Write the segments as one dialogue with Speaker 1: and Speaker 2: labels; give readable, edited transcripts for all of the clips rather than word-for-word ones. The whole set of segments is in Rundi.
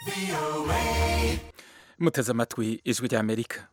Speaker 1: muteze amatwi ijwi rya Amerika.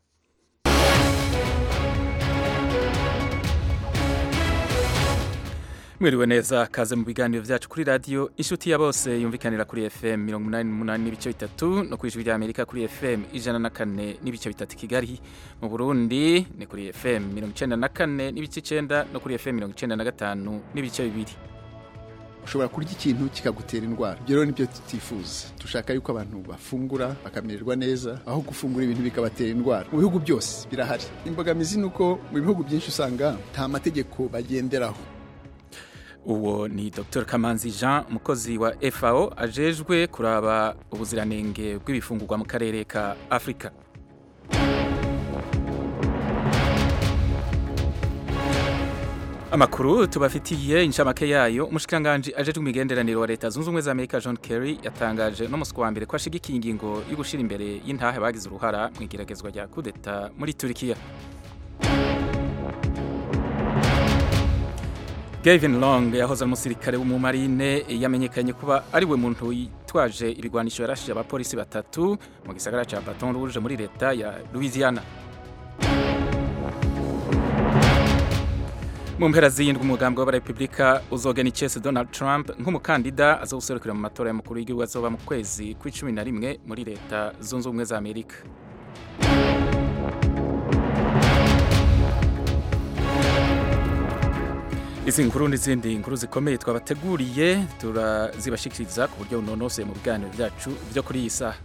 Speaker 1: Mwiriwe neza, kaze mu biganiro vyacu kuri radio inshuti ya bose yumvikanira kuri FM 88 n'ibice bitatu no kuri ijwi rya Amerika kuri FM 104 n'ibice bitatu Kigali. Mu Burundi ni kuri FM 94 n'ibice 9 no kuri FM 95 n'ibice bibiri.
Speaker 2: Ushobora kurya ikintu kikagutera indwara. Ibyo rero nibyo tutifuza. Tushaka yuko abantu bafungura bakamererwa neza aho gufungura ibintu bikabatera indwara. Mu bihugu byose birahari. Imbogamizi nuko mu bihugu byinshi usanga nta mategeko bagenderaho.
Speaker 1: Uwo ni Dr. Kamanzi Jean, umukozi wa FAO ajejwe kuraba ubuziranenge bw'ibifungurwa mu karere ka Afrika. Amakuru tubafitiye inshamake yayo. Umushikiranganje ajejwe imigenderanire wa Leta Zunze Ubumwe za Amerika John Kerry yatangaje no musi wa mbere ko ashigikiye ingingo yo gushira imbere y'intahe bagize uruhara mu igeragezwa rya kudeta muri Turkiya. Gavin Long yahoze umusirikare w'umumarine yamenyekanye kuba ari we muntu yitwaje ibigwanisho yarashije abapolisi batatu mu gisagara ca Baton Rouge muri leta ya Louisiana. Mu mpera z'indwi umugambi w'abarepublika uzogena icese Donald Trump nk'umukandida azoserukira mu matora y'umukuru w'igihugu azoba mu kwezi kwa 11 muri leta Zunze Ubumwe za Amerika. Izi nkuru n'izindi nkuru zikomeye twabateguriye turazibashikiriza ku buryo bunonoseye mu biganiro byacu byo kuri iyi saha.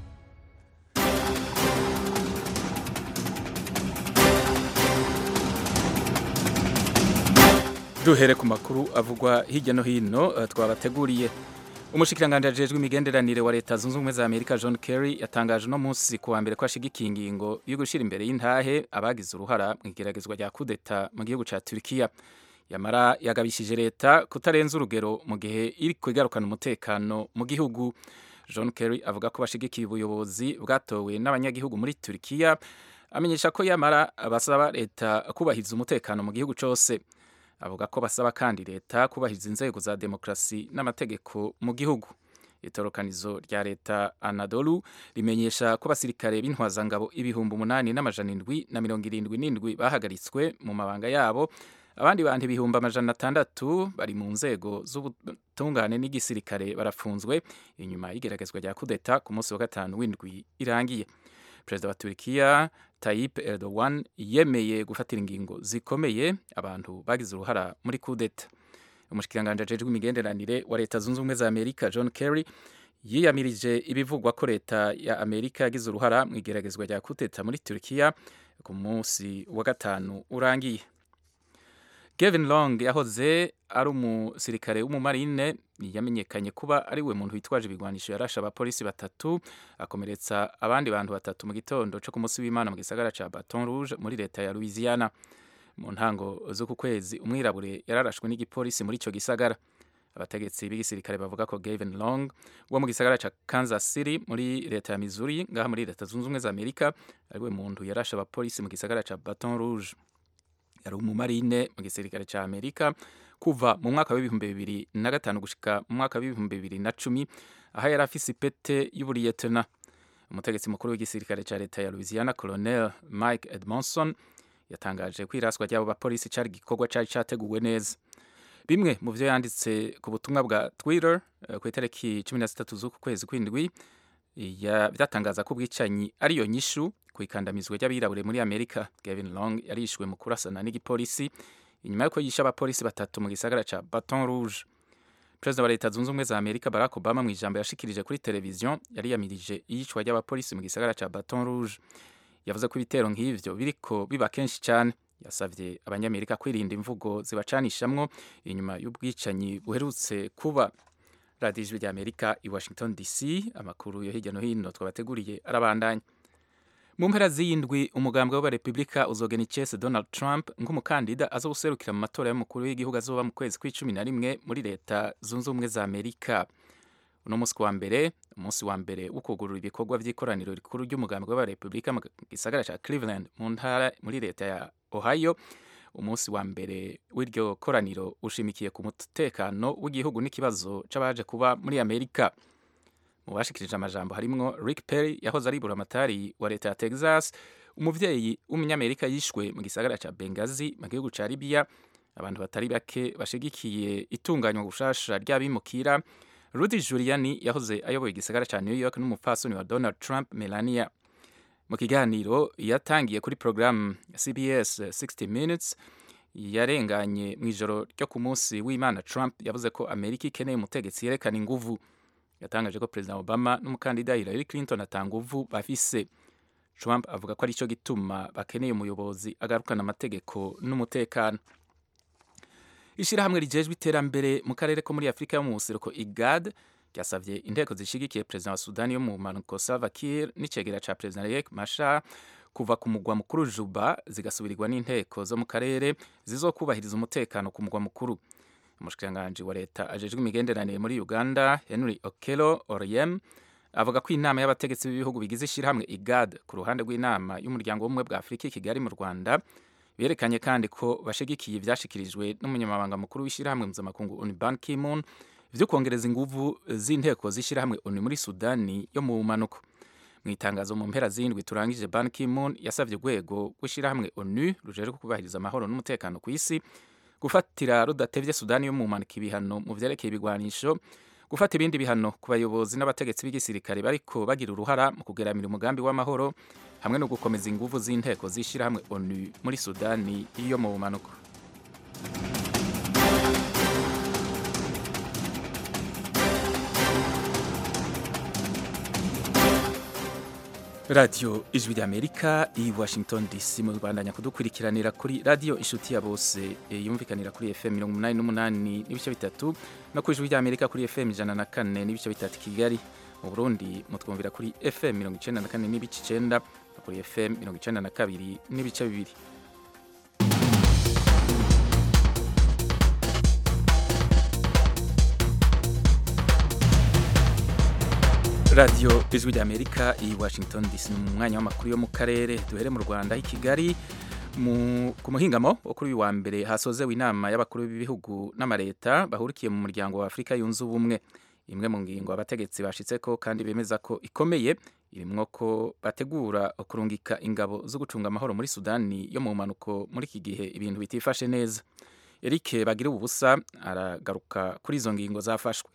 Speaker 1: Duhere ku makuru avugwa hirya no hino twabateguriye. Umushikiranganje ajejwe imigenderanire wa Leta Zunze Ubumwe za Amerika John Kerry yatangaje no munsi ku wa mbere ko ashigikiye ingingo yo gushira imbere y'intahe abagize uruhara mu igeragezwa rya kudeta mu gihugu ca Turkiya. Yamara yagabishije leta kutarenza urugero mu gihe iri kwigarukana umutekano mu gihugu. John Kerry avuga ko bashigikiye ubuyobozi bwatowe n'abanyagihugu muri Turkiya, amenyesha ko yamara basaba leta kubahiriza umutekano mu gihugu cose. Avuga ko basaba kandi leta kubahiriza inzego za demokrasi n'amategeko mu gihugu. Itorokanizo rya leta Anadolu rimenyesha ko basirikare b'intwazangabo 8,777 bahagaritswe mu mabanga yabo. Abandi bantu 600 bari mu nzego z'ubutungane n'igisirikare barafunzwe inyuma y'igeragezwa rya kudeta ku munsi wa gatanu w'indwi irangiye. Perezida wa Turkiya Tayyip Erdogan yemeye gufatira ingingo zikomeye abantu bagize uruhara muri kudeta. Umushikiranganje ajejwe imigenderanire wa Leta Zunze Ubumwe za Amerika John Kerry yiyamirije ibivugwa ko leta ya Amerika yagize uruhara mu igeragezwa rya kudeta muri Turkiya ku munsi wa gatanu urangiye. Gavin Long yahoze ari umusirikare w'umumarine yamenyekanye kuba ari we muntu witwaje ibigwanisho yarashe abapolisi batatu akomeretsa abandi bantu batatu mu gitondo cyo ku munsi w'Imana mu gisagara ca Baton Rouge muri leta ya Louisiana. Mu ntango zo ku kwezi umwirabure yararashwe n'igipolisi muri ico gisagara. Abategetsi b'igisirikare bavuga ko Gavin Long wo mu gisagara ca Kansas City muri leta ya Missouri ngaha muri Leta Zunze Ubumwe za Amerika ari we muntu yarashe abapolisi mu gisagara ca Baton Rouge. Yari umumarine mu gisirikare ca Amerika kuva mu mwaka wa 2005 gushika mu mwaka wa 2010 aho yari afise ipete y'uburiyetena. Umutegetsi mukuru w'igisirikare ca leta ya Louisiana Colonel Mike Edmondson yatangaje ko iraswa ry'abo bapolisi cari gikorwa cari categuwe neza. Bimwe mu vyo yanditse ku butumwa bwa Twitter ku itariki 13 z'uku kwezi kw'indwi byatangaza ko ubwicanyi ariyo nyishu ku ikandamizwa ry'abirabure muri Amerika. Gavin Long yarishwe mu kurasana n'igipolisi inyuma yuko yishe abapolisi batatu mu gisagara ca Baton Rouge. Perezida wa Leta Zunze Ubumwe za Amerika Barack Obama mu ijambo yashikirije kuri televiziyo yari yamirije iyicwa ry'abapolisi mu gisagara ca Baton Rouge. Yavuze ko ibitero nk'ivyo biriko biba kenshi cyane. Yasavye abanyamerika kwirinda imvugo zibacanishamwo inyuma y'ubwicanyi buherutse kuba. Radio Ijwi rya Amerika i Washington DC, amakuru yo hirya no hino twabateguriye arabandanya. Mu mpera z'indwi umugambwe w'abarepublika uzogena icese Donald Trump nk'umukandida azoserukira mu matora y'umukuru w'igihugu azoba mu kwezi kwa 11 muri Leta Zunze Ubumwe za Amerika. Uno munsi wa mbere ukugurura ibikorwa vy'ikoraniro rikuru ry'umugambwe w'abarepublika mu gisagara ca Cleveland mu ntara muri leta ya Ohio. Umunsi wa mbere w'iryo koraniro ushimikiye ku mutekano w'igihugu n'ikibazo c'abaje kuba muri Amerika. mu bashikirije amajambo harimwo Rick Perry yahoze ari buramatari wa leta ya Texas, umuvyeyi w'umunyamerika yishwe mu gisagara ca Benghazi mu gihugu ca Libya, abantu batari bake bashigikiye itunganywa gushasha ry'abimukira, Rudy Giuliani yahoze ayoboye igisagara ca New York n'umupfasoni wa Donald Trump Melania. Mu kiganiro yatangiye kuri programu CBS 60 Minutes yarenganye mu ijoro ryo ku munsi w'Imana, Trump yavuze ko Amerika ikeneye umutegetsi yerekana inguvu. Yatangaje ko President Obama n'umukandida Hillary Clinton atanguvu bafise. Trump avuga ko ari cyo gituma bakeneye umuyobozi agarukana amategeko n'umutekano. Ishirahamwe rijejwe iterambere mu karere ko muri Afrika yo mu buseruko IGAD ryasavye inteko zishigikiye President wa Sudani yo mu manuko Salva Kiir n'icegera ca President Riek Machar kuva ku mugwa mukuru Juba zigasubirirwa n'inteko zo mu karere zizokubahiriza umutekano ku mugwa mukuru. Umushikiranganji wa leta ajejwe imigenderanire muri Uganda Henry Okello Oryem avuga ko inama y'abategetsi b'ibihugu bigize ishirahamwe IGAD ku ruhande rw'inama y'umuryango w'ubumwe bwa Afrika i Kigali mu Rwanda berekanye kandi ko bashigikiye ivyashikirijwe n'umunyamabanga mukuru w'ishirahamwe mpuzamakungu ONU Ban Ki-moon vyo kongereza inguvu z'inteko z'ishirahamwe ONU muri Sudani yo mu bumanuko. Mu itangazo mu mpera z'indwi turangije, Ban Ki-moon yasavye urwego rw'ishirahamwe ONU rujejwe kubahiriza amahoro n'umutekano ku isi gufatira rudatevye Sudani yo mu bumanuko ibihano mu vyerekeye ibigwanisho, gufata ibindi bihano ku bayobozi n'abategetsi b'igisirikare bariko bagira uruhara mu kugeramira umugambi w'amahoro, hamwe no gukomeza inguvu z'inteko z'ishirahamwe ONU muri Sudani yo mu bumanuko. Radio Ijwi ry'Amerika i Washington DC mu Rwanda kudukurikiranira kuri radio Inshuti ya Bose yumvikanira kuri FM 88 n'ibice bitatu no ku Ijwi ry'Amerika kuri FM 104 n'ibice bitatu Kigali. Mu Burundi mutwumvira kuri FM 94 n'ibice 9 no kuri FM 92 n'ibice 2. Radio Ijwi ry'Amerika i Washington DC mu mwanya w'amakuru yo mu karere. Duhere mu Rwanda i Kigali ku muhingamo wo kuri wa mbere hasozewe inama y'abakuru b'ibihugu n'amareta bahurikiye mu muryango wa Afrika yunze ubumwe. Imwe mu ngingo abategetsi bashitseko kandi bemeza ko ikomeye irimwo ko bategura kurungika ingabo zo gucunga amahoro muri Sudani yo mu manuko muri iki gihe ibintu bitifashe neza. Eric Bagira ubusa aragaruka kuri izo ngingo zafashwe.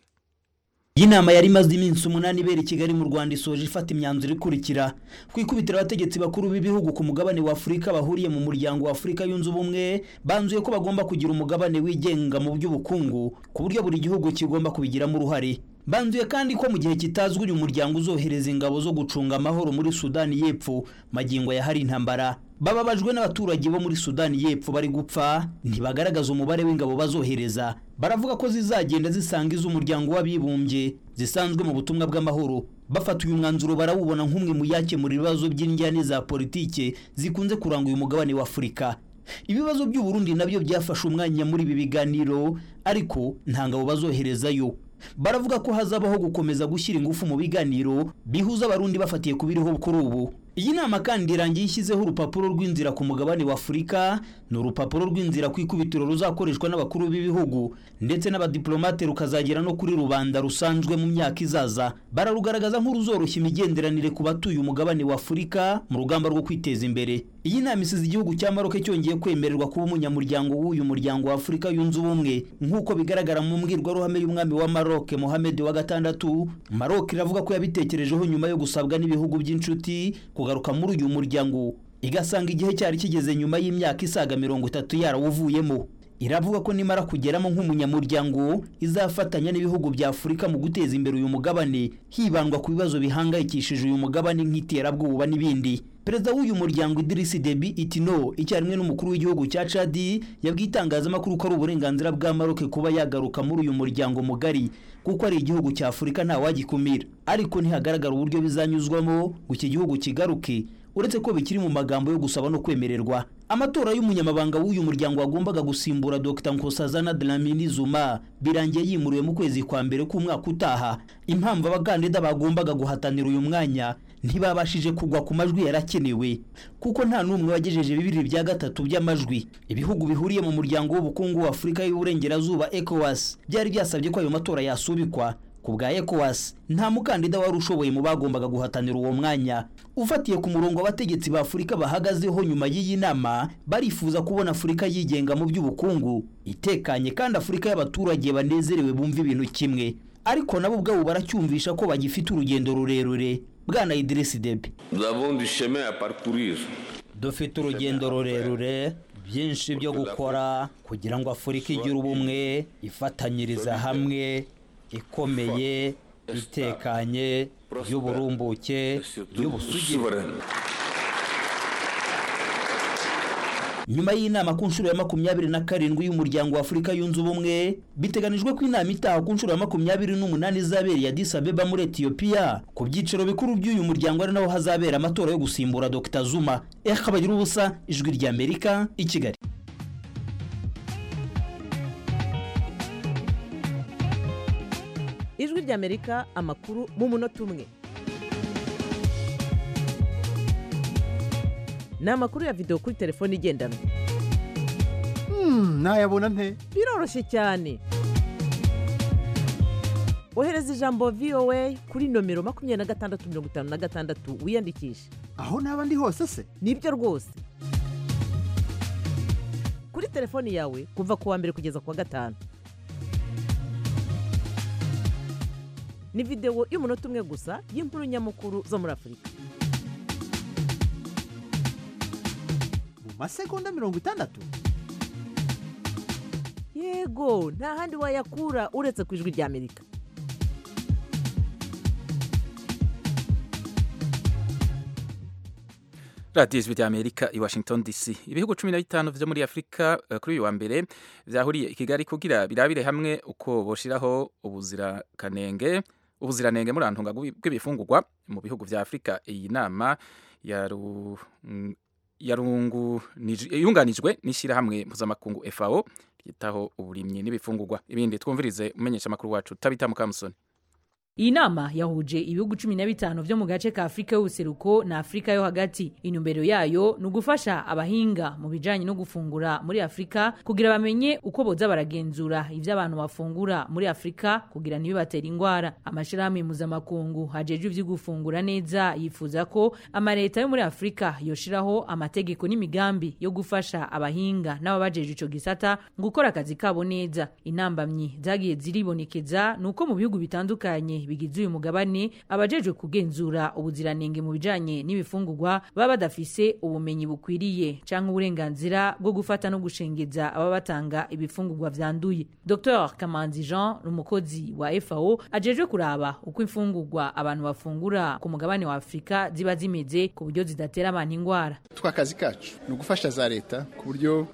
Speaker 3: Iyi nama yari imaze iminsi 8 ibera i Kigali mu Rwanda isoje ifata imyanzuro ikurikira: kwikubitira abategetsi bakuru b'ibihugu ku mugabane wa Afrika bahuriye mu muryango wa Afrika yunze ubumwe banzuye ko bagomba kugira umugabane wigenga mu by'ubukungu ku buryo buri gihugu kigomba kubigiramo uruhare. Banzuye kandi ko mu gihe kitazwi uyu muryango uzohereza ingabo zo gucunga amahoro muri Sudani y'Epfo magingo ya hari intambara. Bababajwe n'abaturage bo muri Sudani y'Epfo bari gupfa, ntibagaragaza umubare w'ingabo bazohereza. Baravuga ko zizagenda zisanga iz'umuryango w'abibumbye zisanzwe mu butumwa bw'amahoro. Bafata uyu mwanzuro barawubona nk'umwe mu yakemura ibibazo by'injyane za politike zikunze kuranga uyu mugabane wa Afrika. Ibibazo by'u Burundi nabyo byafashe umwanya muri ibi biganiro, ariko nta ngabo bazoherezayo. Baravuga ko hazabaho gukomeza gushyira ingufu mu biganiro bihuza abarundi bafatiye kubiriho kuri ubu. Iyi nama kandi irangiye ishyizeho urupapuro rw'inzira ku mugabane wa Afrika, ni urupapuro rw'inzira ku ikubitiro ruzakoreshwa n'abakuru b'ibihugu ndetse n'abadiplomate rukazagera no kuri rubanda rusanzwe mu myaka izaza. Bararugaragaza nk'uruzoroshya imigenderanire ku batuye umugabane wa Afrika mu rugamba rwo kwiteza imbere. Iyi nama isize igihugu cya Maroc cyongeye kwemererwa kuba umunyamuryango w'uyu muryango wa Afrika yunze ubumwe nk'uko bigaragara mu mbwirwaruhame y'umwami wa Maroc Mohamed wa gatandatu. Maroc iravuga ko yabitekerejeho nyuma yo gusabwa n'ibihugu by'inshuti kugaruka muri uyu muryango, igasanga igihe cyari kigeze nyuma y'imyaka isaga 30 yarawuvuyemo. Iravuga ko nimara kugeramo nk'umunyamuryango izafatanya n'ibihugu bya Afrika mu guteza imbere uyu mugabane, hibandwa ku bibazo bihangayikishije uyu mugabane nk'iterabwoba n'ibindi. Perezida w'uyu muryango Idriss Déby Itno icyarimwe n'umukuru w'igihugu cya Chad yabwiye itangazamakuru ko ari uburenganzira bwa Maroc kuba yagaruka muri uyu muryango mugari kuko ari igihugu cya Afrika nta wagikumira, ariko ntihagaragara uburyo bizanyuzwamo ngo iki gihugu kigaruke, uretse ko bikiri mu magambo yo gusaba no kwemererwa. Amatora y'umunyamabanga w'uyu muryango wagombaga gusimbura Dr Nkosazana Dlamini Zuma birangiye yimuriwe mu kwezi kwa mbere k'umwaka utaha. Impamvu abagandida bagombaga guhatanira uyu mwanya ntibabashije kugwa ku majwi yarakenewe kuko nta numwe wagejeje 2/3 by'amajwi. Ibihugu bihuriye mu muryango w'ubukungu wa Afrika y'Uburengerazuba ECOWAS byari byasabye ko ayo matora yasubikwa ku bwa ECOWAS nta mukandida wari ushoboye mu bagombaga guhatanira uwo mwanya. Ufatiye ku murongo abategetsi ba Afurika bahagazeho nyuma y'iyi nama, barifuza kubona Afurika yigenga mu by'ubukungu, itekanye kandi Afurika y'abaturage banezerewe bumva ibintu kimwe. Ariko nabo ubwabo baracyumvisha ko bagifite urugendo rurerure. Bwana Idriss Deby:
Speaker 4: Nous avons du chemin à parcourir.
Speaker 3: Dufite urugendo rurerure, byinshi byo gukora kugira ngo Afurika igire ubumwe, ifatanyiriza hamwe, ikomeye, itekanye, y'uburumbuke, y'ubusugire. Nyuma y'inama ku nshuro ya 27 y'umuryango wa Afurika yunze ubumwe, biteganijwe ko inama itaha ku nshuro ya 28 izabereye Addis Abeba muri Ethiopia. Ku byiciro bikuru by'uyu muryango ari naho hazabera amatora yo gusimbura Dr Zuma. Kabagira ubusa, Ijwi rya Amerika, i Kigali.
Speaker 5: Ijwi rya Amerika, amakuru mu munota umwe. Ni amakuru ya video kuri telefone igendanwa.
Speaker 6: Nayabona nte?
Speaker 5: Biroroshye cyane. Ohereza ijambo VOA kuri nomero 2656 wiyandikishe.
Speaker 6: Aho naba ndi hose se?
Speaker 5: Nibyo rwose. Kuri telefone yawe kuva ku wa mbere kugeza ku wa gatanu. Ni video y'umunota umwe gusa y'inkuru nyamukuru zo muri Afurika.
Speaker 6: Masegonda 60.
Speaker 5: Yego, nta handi wayakura uretse ku Ijwi rya Amerika.
Speaker 1: Radio Ijwi rya Amerika i Washington DC. Ibihugu 15 vyo muri Afrika kuri uyu wa mbere vyahuriye i Kigali kugira birabire hamwe uko boshiraho ubuziranenge muri antunga bw'ibifungurwa mu bihugu vya Afrika. Iyi nama yunganijwe n'ishyirahamwe mpuzamakungu FAO ryitaho uburimyi n'ibifungurwa. Ibindi twumvirize umenyesha makuru wacu Tabita Mukamusoni.
Speaker 7: Iyi nama yahuje ibihugu 15 vyo mu gace ka Afrika y'ubuseruko na Afrika yo hagati. Inumbero yayo ni ugufasha abahinga mu bijanye no gufungura muri Afrika kugira bamenye uko boza baragenzura ivyo abantu bafungura muri Afrika kugira ntibibatera ingwara. Amashirahamwe mpuzamakungu hajeje ivyo gufungura neza yifuza ko amareta yo muri Afrika yoshiraho amategeko n'imigambi yo gufasha abahinga n'ababajeje ico gisata gukora akazi kabo neza. Intambamyi zagiye ziribonekeza nuko mu bihugu bitandukanye bigize uyu mugabane abajejwe kugenzura ubuziranenge mu bijanye n'ibifungurwa baba badafise ubumenyi bukwiriye canke uburenganzira bwo gufata no gushengeza aba batanga ibifungurwa vyanduye. Dr Kamanzi Jean, umukozi wa FAO, ajejwe kuraba uko imfungurwa abantu bafungura ku mugabane wa Afrika ziba zimeze ku buryo zidatera abantu ingwara.
Speaker 2: Twakazi kacu ni ugufasha za leta ku buryo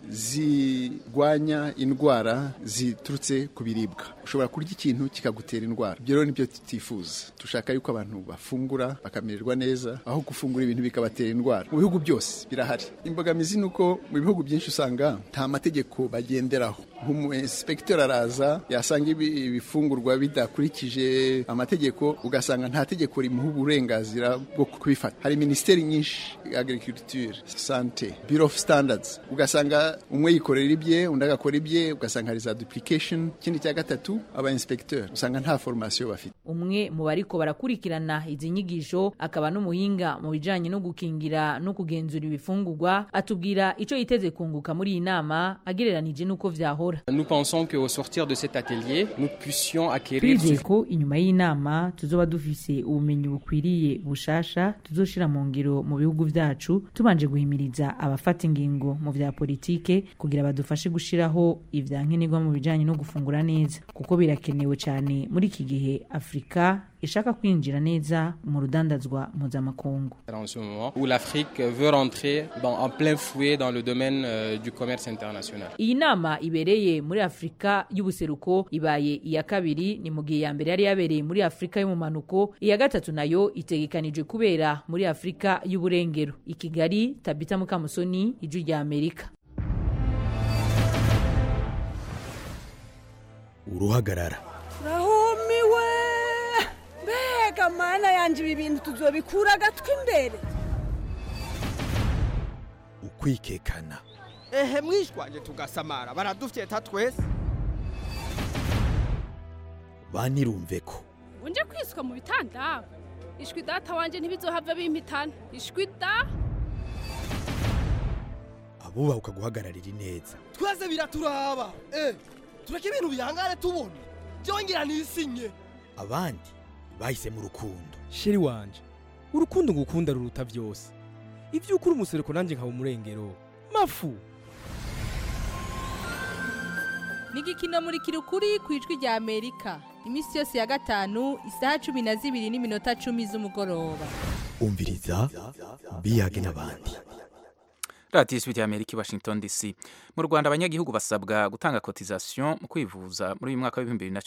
Speaker 2: zigwanya indwara ziturutse ku biribwa. Ushobora kurya ikintu kikagutera indwara. Ibyo rero nibyo tutifuza. Tushaka yuko abantu bafungura bakamererwa neza aho gufungura ibintu bikabatera indwara. Mu bihugu byose birahari. Imbogamizi nuko mu bihugu byinshi usanga nta mategeko bagenderaho. Inspector araza yasanga ibifungurwa bidakurikije amategeko, ugasanga nta tegeko rimuha uburenganzira bwo kubifata. Hari ministeri nyinshi, agriculture, santé, bureau of standards, ugasanga umwe yikorera ibye undi agakora ibye, ugasanga hari za duplication. Kindi cya gatatu, aba inspecteur usanga nta formation bafite.
Speaker 7: Umwe mu bariko barakurikirana izi nyigisho akaba n'umuhinga mu bijanye no gukingira no kugenzura ibifungurwa, atubwira ico yiteze kunguka muri iyi nama agereranije nuko vyahora.
Speaker 8: Nous pensons que au sortir de cet atelier, nous puissions acquérir
Speaker 7: ko inyuma y'inama tuzoba dufise ubumenyi bukwiriye bushasha tuzoshira mu ngiro mu bihugu vyacu, tubanje guhimiriza abafata ingingo mu vya politike kugira badufashe gushiraho ivyankenerwa mu bijanye no gufungura neza, kuko birakenewe cyane muri iki gihe Afrika ishaka kwinjira neza mu rudandazwa mpuzamakungu.
Speaker 8: En ce moment où l'Afrique veut rentrer en plein fouet dans le domaine du commerce international.
Speaker 7: Iyi nama ibereye muri Afrika y'ubuseruko ibaye iya kabiri, ni mu gihe ya mbere yari yabereye muri Afrika y'umumanuko, iya gatatu nayo itegekanijwe kubera muri Afrika y'uburengero. I Kigali, Tabita Mukamusoni, Ijwi rya Amerika.
Speaker 9: Uruhagarara.
Speaker 10: Rahumiwe! Mbega mana yanje ibi bintu tuzobikura gatwe imbere.
Speaker 9: Ukwikekana.
Speaker 11: Ehe mwishwaje tugasamara baradufyeta twese.
Speaker 9: Banirumveko.
Speaker 12: unje kwisuka mu bitanda ishwi data wanje ntibizohava bimpitana ishwi da
Speaker 9: abubaha ukaguhagararira ineza
Speaker 11: twese biraturaba tureke ibintu bihangane tubona byongera nisinye
Speaker 9: abandi bahise mu rukundo
Speaker 13: sheri wanje urukundo ngukunda ruruta byose ivyo ukuri umusereko nanje nkaba umurengero mafu
Speaker 14: Nigikino muri kirukuri kwijwi rya Amerika imisi yose ya gatanu isaha 12:10 z'umugoroba
Speaker 9: umviriza biyage n'abandi
Speaker 1: Radio Ijwi rya Amerika Washington DC. Mu Rwanda abanyagihugu basabwa gutanga cotisation mu kwivuza muri uyu mwaka wa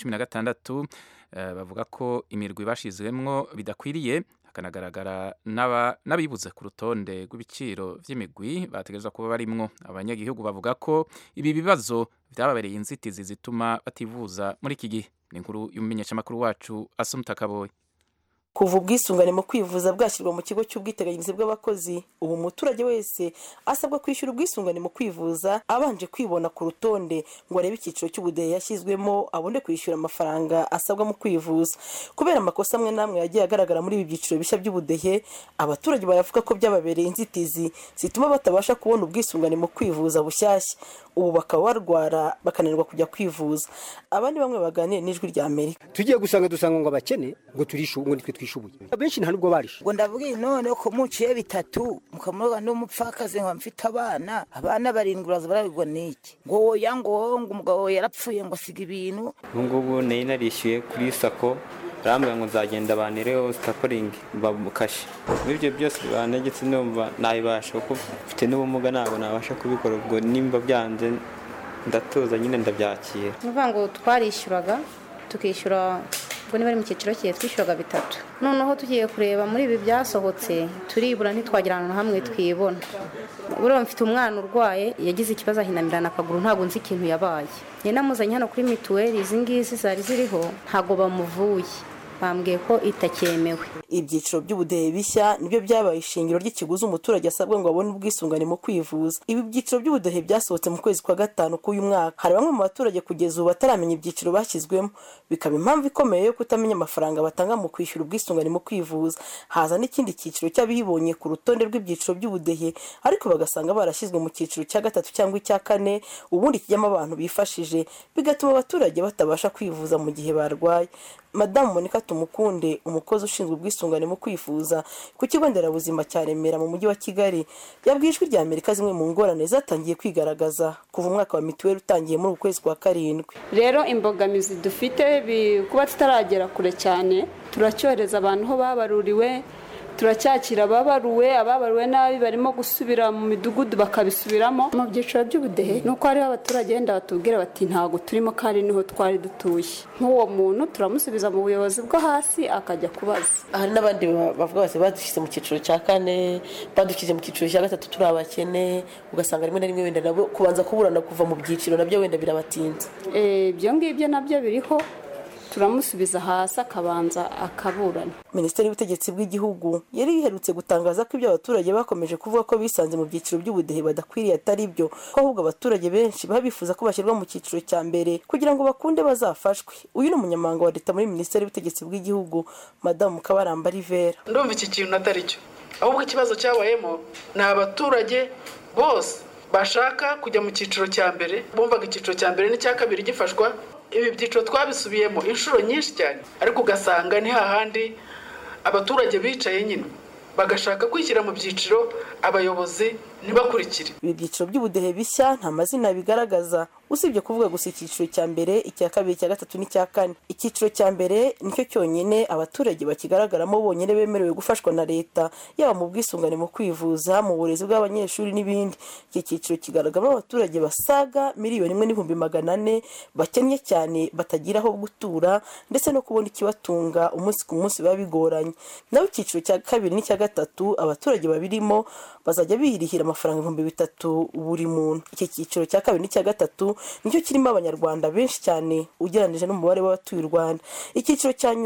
Speaker 1: 2016 bavuga ko imirwi bashizwemwo bidakwiriye hakanagaragara n'abibuze ku rutonde rw'ibiciro vy'imigwi bategerezwa kuba barimwo. Abanyagihugu bavuga ko ibi bibazo vyababereye inzitizi zituma bativuza muri iki gihe. Ni inkuru y'umumenyeshamakuru wacu Asumta Kaboyi.
Speaker 15: Kuva ubwisungane mu kwivuza bwashyirwa mu kigo cy'ubwiteganyirize bw'abakozi ubu umuturage wese asabwa kwishyura ubwisungane mu kwivuza abanje kwibona ku rutonde ngo arebe icyiciro cy'ubudehe yashyizwemo abone kwishyura amafaranga asabwa mu kwivuza. Kubera amakosa amwe namwe yagiye agaragara muri ibi byiciro bishya by'ubudehe abaturage baravuga ko byababereye inzitizi zituma batabasha kubona ubwisungane mu kwivuza bushyashya ubu bakaba barwara bakananirwa kujya kwivuza. Abandi bamwe baganira n'Ijwi rya Amerika
Speaker 11: tugiye gusanga ngo abakene ngo turishuye ngo twishubuye abenshi nta nubwo barishe
Speaker 16: ngo ndavuga none ko muciye bitatu mukamuroga n'umupfakaze ngo mfite abana barindwi barabigwa niki ngo oya ngo umugabo yarapfuye ngo siga ibintu
Speaker 17: ngubu nari narishyuye kuri sako rambwa ngo nzagenda banireho staporing bamukashe ibyo byose banegetse numva nayibasha kuko mfite n'ubumuga ntabwo nabasha kubikora ubwo nimba byanze ndatoza nyine ndabyakira
Speaker 18: nuvuga ngo twarishyuraga tukishyura ubwo niba ari mu cyiciro cye twishyuraga bitatu noneho tugiye kureba muri ibi byasohotse turibura ntitwagira ahantu hamwe twibona buriya mfite umwana urwaye yagize ikibazo ahinamirana akaguru ntabwo nzi ikintu yabaye namuzanye hano kuri mituweli izi ngizi zari ziriho ntabwo bamuvuye bambwiye ko itakemewe.
Speaker 15: Ibyiciro by'ubudehe bishya nibyo byabaye ishingiro ry'ikiguzi umuturage asabwe ngo abone ubwisungane mu kwivuza. Ibi byiciro by'ubudehe byasohotse mu kwezi kwa gatanu k'uyu mwaka. Hari bamwe mu baturage kugeza ubu bataramenya ibyiciro bashyizwemo bikaba impamvu ikomeye yo kutamenya amafaranga batanga mu kwishyura ubwisungane mu kwivuza. Haza n'ikindi cyiciro cy'abibonye ku rutonde rw'ibyiciro by'ubudehe ariko bagasanga barashyizwe mu cyiciro cya gatatu cyangwa icya kane ubundi kijyamo abantu bifashije bigatuma abaturage batabasha kwivuza mu gihe barwaye. Madamu Monica Tumukunde umukozi ushinzwe ubwisungane mu kwifuza ku kigo nderabuzima cya Remera mu mujyi wa Kigali yabwiye Ijwi rya Amerika zimwe mu ngorane zatangiye kwigaragaza kuva umwaka wa mituweli utangiye muri ukwezi kwa karindwi.
Speaker 19: Rero imbogamizi dufite kuba tutaragera kure cyane turacyoreza abantu ho babaruriwe turacyakira ababaruwe nabi barimo gusubira mu midugudu bakabisubiramo mu byiciro by'ubudehe nuko hariho abaturage wenda batubwira bati ntago turimo kandi niho twari dutuye nk'uwo muntu turamusubiza mu buyobozi bwo hasi akajya kubaza.
Speaker 15: Hari n'abandi bavuga bati badushyize mu cyiciro cya kane badushyize mu cyiciro cya gatatu turi abakene ugasanga rimwe na rimwe wenda nabo kubanza kuburana kuva mu byiciro nabyo wenda birabatinza.
Speaker 19: Ibyo ngibyo nabyo biriho turamusubiza hasi akabanza akaburana.
Speaker 15: Minisiteri y'Ubutegetsi bw'Igihugu yari iherutse gutangaza ko ibyo abaturage bakomeje kuvuga ko bisanze mu byiciro by'ubudehe badakwiriye atari byo ko ahubwo abaturage benshi babifuza ko bashyirwa mu cyiciro cya mbere kugira ngo bakunde bazafashwe. Uyu ni umunyamabanga wa leta muri Minisiteri y'Ubutegetsi bw'Igihugu Madamu Kabaramba Rivera.
Speaker 20: Ndumva iki kintu atari cyo ahubwo ikibazo cyabayemo ni abaturage bose bashaka kujya mu cyiciro cya mbere bumvaga icyiciro cya mbere n'icya kabiri gifashwa. Ibi byiciro twabisubiyemo inshuro nyinshi cyane ariko ugasanga ni hahandi abaturage bicaye nyine bagashaka kwishyira mu byiciro abayobozi ntibakurikire.
Speaker 15: Ibi byiciro by'ubudehe bishya nta mazina bigaragaza usibye kuvuga gusa icyiciro cya mbere icya kabiri icya gatatu n'icya kane. Icyiciro cya mbere nicyo cyonyine abaturage bakigaragaramo bonyine bemerewe gufashwa na leta yaba mu bwisungane mu kwivuza mu burezi bw'abanyeshuri n'ibindi. Iki cyiciro kigaragaramo abaturage basaga 1,400,000 bakennye cyane batagira aho gutura ndetse no kubona ikibatunga umunsi ku munsi biba bigoranye. Naho icyiciro cya kabiri n'icya gatatu abaturage babirimo bazajya birihira amafaranga 3,000 buri muntu. Iki cyiciro cya kabiri n'icya gatatu nicyo kirimo abanyarwanda benshi cyane ugereranije n'umubare w'abatuye u Rwanda. Icyiciro cya nyuma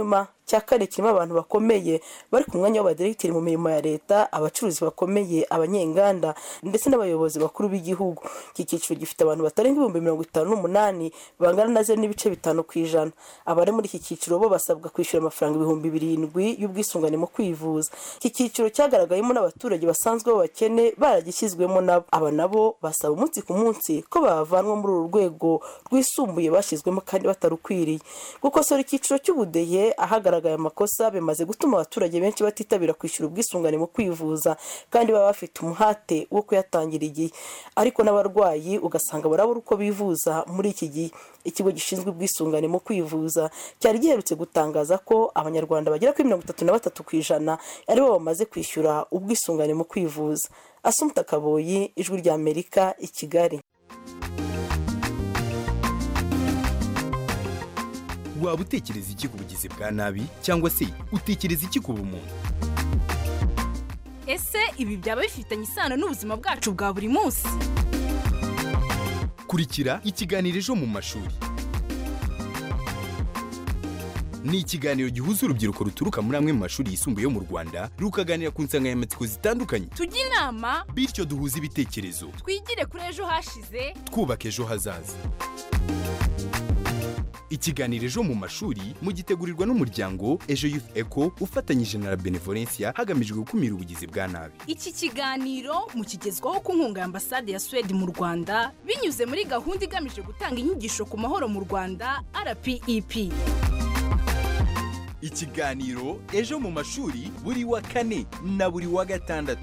Speaker 15: cya kane kirimo abantu bakomeye bari ku mwanya w'abadiregiteri mu mirimo ya leta, abacuruzi bakomeye, abanyenganda ndetse n'abayobozi bakuru b'igihugu. Iki cyiciro gifite abantu batarenga 58,000 bangana na 0.5%. Abari muri iki cyiciro bo basabwa kwishyura amafaranga 7,000 y'ubwisungane mu kwivuza. Iki cyiciro cyagaragayemo n'abaturage basanzwe b'abakene baragishyizwemo nabo. Aba nabo basaba umunsi ku munsi ko bavanwa muri uru rwego rwisumbuye bashyizwemo kandi batarukwiriye. Gukosora icyiciro cy'ubudehe ahagaragaye amakosa bimaze gutuma abaturage benshi batitabira kwishyura ubwisungane mu kwivuza kandi baba bafite umuhate wo kuyatangira igihe. Ariko n'abarwayi ugasanga barabura uko bivuza muri iki gihe. Ikigo gishinzwe ubwisungane mu kwivuza cyari giherutse gutangaza ko abanyarwanda bagera kuri 33% aribo bamaze kwishyura ubwisungane mu kwivuza. Assumpta Kaboyi, Ijwi rya Amerika, i Kigali.
Speaker 21: Waba utekereza iki ku bugizi bwa nabi cyangwa se utekereza iki ku bumuntu?
Speaker 22: Ese ibi byaba bifitanye isano n'ubuzima bwacu bwa buri munsi?
Speaker 21: Kurikira ikiganiro Ejo mu mashuri. Ni ikiganiro gihuza urubyiruko ruturuka muri amwe mu mashuri yisumbuye yo mu Rwanda rukaganira ku nsanganyamatsiko zitandukanye.
Speaker 22: Tujye inama
Speaker 21: bityo duhuze ibitekerezo.
Speaker 22: Twigire kuri ejo hashize,
Speaker 21: twubaka ejo hazaza. Ikiganiro Ejo mu mashuri mugitegurirwa n'umuryango Ejo Youth Echo ufatanyije na Benevolencia hagamijwe gukumira ubugizi bwa nabi.
Speaker 22: Iki kiganiro mukigezwaho ku nkunga ya Ambasade ya Sweden mu Rwanda binyuze muri gahunda igamije gutanga inyigisho ku mahoro mu Rwanda RPEP.
Speaker 21: Ikiganiro Ejo mu mashuri buri wa kane na buri wa gatandatu.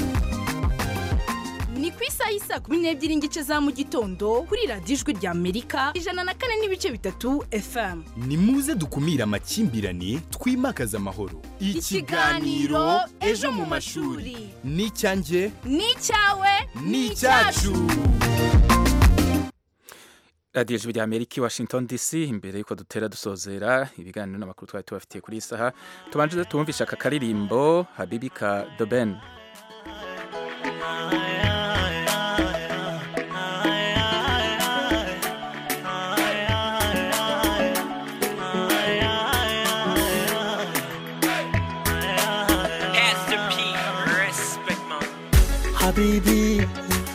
Speaker 22: Ni ku isaha y'isa 12:00 za mu gitondo kuri radiyo Ijwi rya Amerika 104.3 FM.
Speaker 21: Ni muze dukumira amakimbirane twimakaza amahoro.
Speaker 22: Ikiganiro Ejo mu mashuri.
Speaker 21: Ni cyanjye,
Speaker 22: ni cyawe,
Speaker 21: ni cyacu.
Speaker 1: radiyo Ijwi rya Amerika, Washington DC. Imbere yuko dutera dusozera ibiganiro n'amakuru twari tubafitiye kuri iyi saha, tubanje tumvisha aka karirimbo Habibi ka Doben.
Speaker 23: Habibi,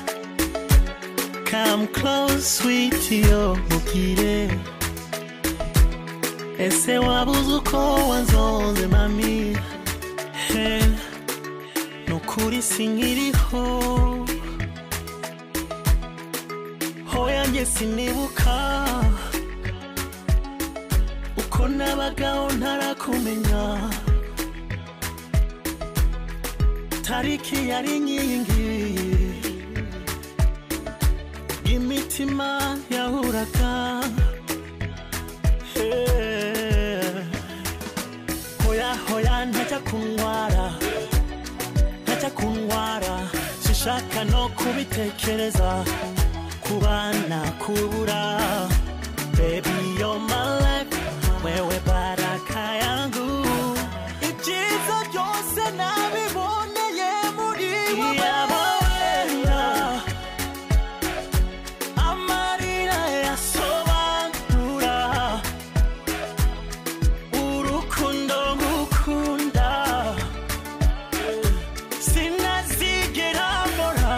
Speaker 23: come close, sweetie, oh mukire. Ese wabuze uko wanzonze mami. Hey, nukuri sinkiriho. Hoya nge sinibuka uko nabagaho ntarakumenya. Tariki yari nyingi imitima yahuraga. Hoya hoya ntajya kunwara sishaka no kubitekereza kubana kubura. Baby you're my life, wewe baraka yangu. Ibyiza byose nabiboneye muri wowe. Amarira yasobanura urukundo ngukunda. Sinazigera mbora.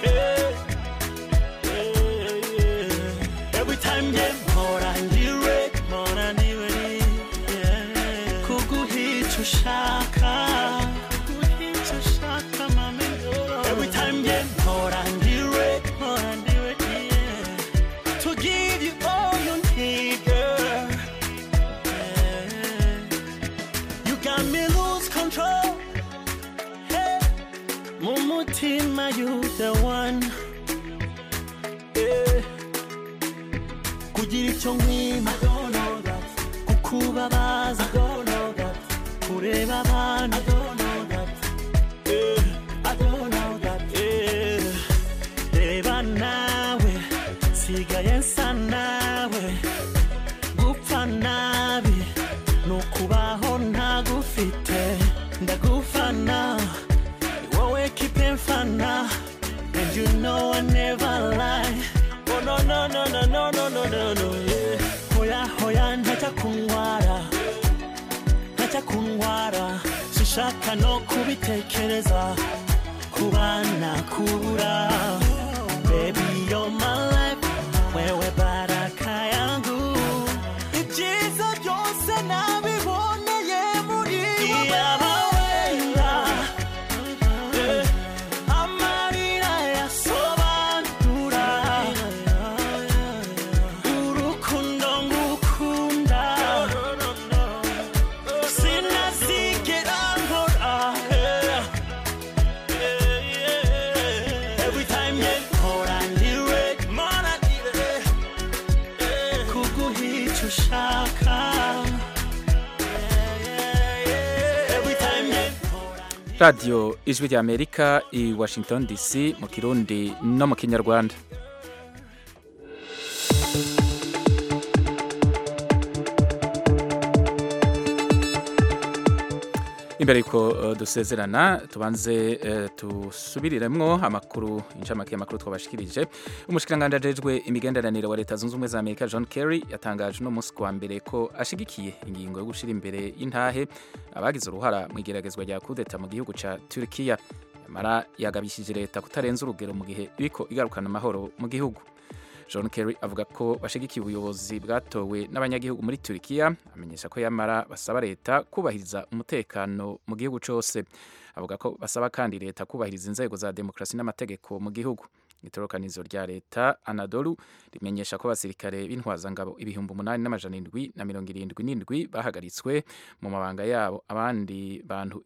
Speaker 23: Every time mpora ndiwe kuguhica ushaka mami. Every time mpora ndiwe to give you all you need, girl. You got me lose control. Hey, mumutima you the one. Kugira icyo nkwima kukubabaza kureba abantu. I don't know that. Reba nawe sigaye nsa nawe. Gupfa nabi nukubaho ntagufite. Ndagufana ni wowe kipe mfana. And you know I never lie. Oh no no no no no no no no no, yeah. Hoya hoya ntajya kunwara sinshaka no kubitekereza kubana kubura baby you're my life wewe baraka yangu ibyiza byose nabiboneye muri wenda amarira yasobanura urukundo ngukunda sinazigera nkora every time you mpora ndiwe mana ndiwe kuguhica ushaka every time you
Speaker 1: Radio Ijwi rya Amerika i Washington DC mu Kirundi no mu Kinyarwanda. Imbere yuko dusezerana tubanze tusubiriremwo amakuru incamake y'amakuru twabashikirije. Umushikiranganje ajejwe imigenderanire wa Leta Zunze Ubumwe za Amerika John Kerry yatangaje no musi kwa mbere ko ashigikiye ingingo yo gushira imbere y'intahe abagize uruhara mu igeragezwa rya kudeta mu gihugu ca Turkiya. Mara yagabishije leta kutarenza urugero mu gihe iriko igarukana amahoro mu gihugu. John Kerry avuga ko bashigikiye ubuyobozi bwatowe n'abanyagihugu muri Turkiya, amenyesha ko yamara basaba leta kubahiriza umutekano mu gihugu cose. Avuga ko basaba kandi leta kubahiriza inzego za demokrasi n'amategeko mu gihugu. Itorokanizo rya leta Anadolu rimenyesha ko abasirikare b'intwazangabo 8,777 bahagaritswe mu mabanga yabo, abandi bantu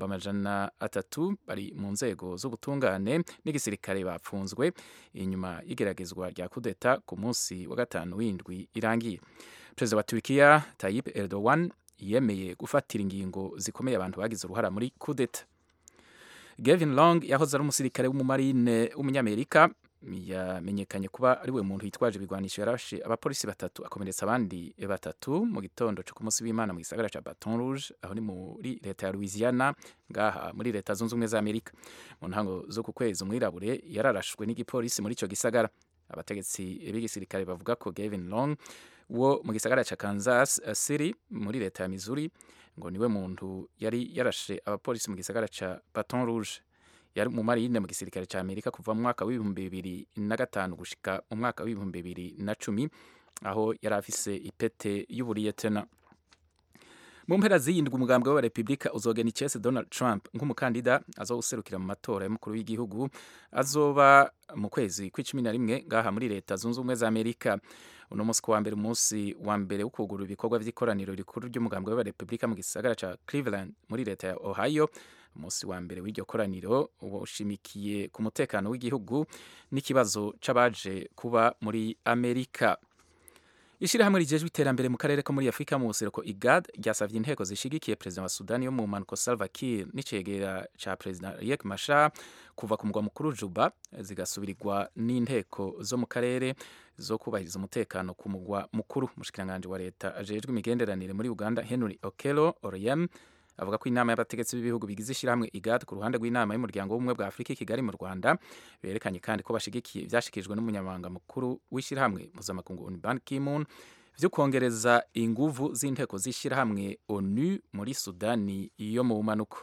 Speaker 1: 300 bari mu nzego z'ubutungane n'igisirikare bapfunzwe inyuma y'igeragezwa rya kudeta ku munsi wa gatanu w'indwi irangiye. Perezida wa Turkiya Tayyip Erdogan yemeye gufatira ingingo zikomeye abantu bagize uruhara muri kudeta. Gavin Long yahoze ari umusirikare w'umumarine w'umunyamerika yamenyekanye kuba ari we muntu yitwaje ibigwanisho yarashe abapolisi 3 akomeretsa abandi 3 mu gitondo cyo ku munsi w'Imana mu gisagara ca Baton Rouge aho ni muri leta ya Louisiana ngaha muri Leta Zunze Ubumwe za Amerika. Mu ntango zo ku kwezi umwirabure yararashwe n'igipolisi muri ico gisagara. Abategetsi b'igisirikare bavuga ko Gavin Long wo mu gisagara ca Kansas City muri leta ya Missouri ngo niwe muntu yari yarashe abapolisi mu gisagara ca Baton Rouge. Yari mu marine mu gisirikare ca Amerika kuva mu mwaka w'2005 gushika mu mwaka w'2010 aho yari afise ipete y'uburiyetena. Mu mpera z'iyindwi umugambwe wa Republika uzogena icese Donald Trump nk'umukandida azowuserukira mu matora y'umukuru w'igihugu azoba mu kwezi kw'icumi ngaha muri Leta Zunze Ubumwe za Amerika. Uno munsi wa mbere umunsi wa mbere ukugura ibikorwa vy'ikoraniro rikuru ry'umugambwe wa Republika mu gisagara ca Cleveland muri leta ya Ohio. Umunsi wa mbere w'iryo koraniro ushimikiye ku mutekano w'igihugu n'ikibazo c'abaje kuba muri Amerika. Ishirahamwe rijejwe iterambere mu karere ko muri Afrika mu buseruko IGAD ryasavye inteko zishigikiye President wa Sudani yo mu mpanuko Salva Kiir n'icegera ca President Riek Machar kuva ku mugwa mukuru Juba zigasubirirwa n'inteko zo mu karere zo kubahiriza umutekano ku mugwa mukuru. Mushikiranganje wa leta ajejwe imigenderanire muri Uganda Henry Okello Oryem avuga ko inama y'abategetsi b'ibihugu bigize ishirahamwe IGAD ku ruhande rw'inama y'umuryango w'ubumwe bwa Afrika i Kigali mu Rwanda berekanye kandi ko bashigikiye ivyashikijwe n'umunyamabanga mukuru w'ishirahamwe mpuzamakungu Ban Ki-moon vyo kongereza inguvu z'inteko z'ishirahamwe ONU muri Sudani yo mu bumanuko.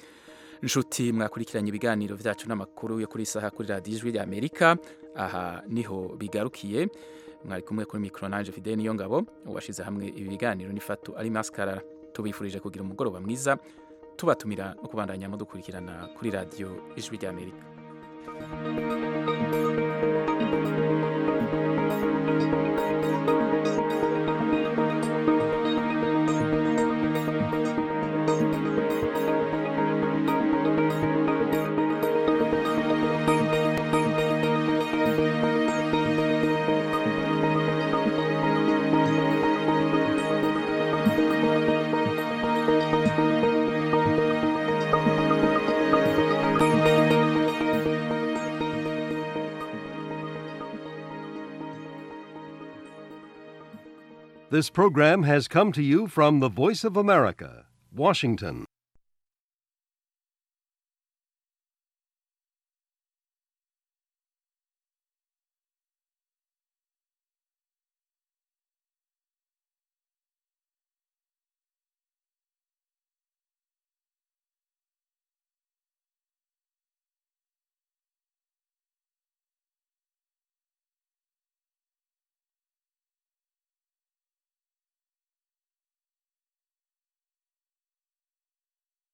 Speaker 1: Nshuti mwakurikiranye ibiganiro vyacu n'amakuru yo kuri saha kuri Radio Ijwi rya Amerika, aha niho bigarukiye. Mwari kumwe kuri micro nanje Fidel Niyongabo washize hamwe ibi biganiro n'ifatu ari maskarara. Tubifurije kugira umugoroba mwiza, tubatumira no kubandanya mudukurikirana kuri Radio Ijwi rya Amerika.
Speaker 3: This program has come to you from the Voice of America, Washington.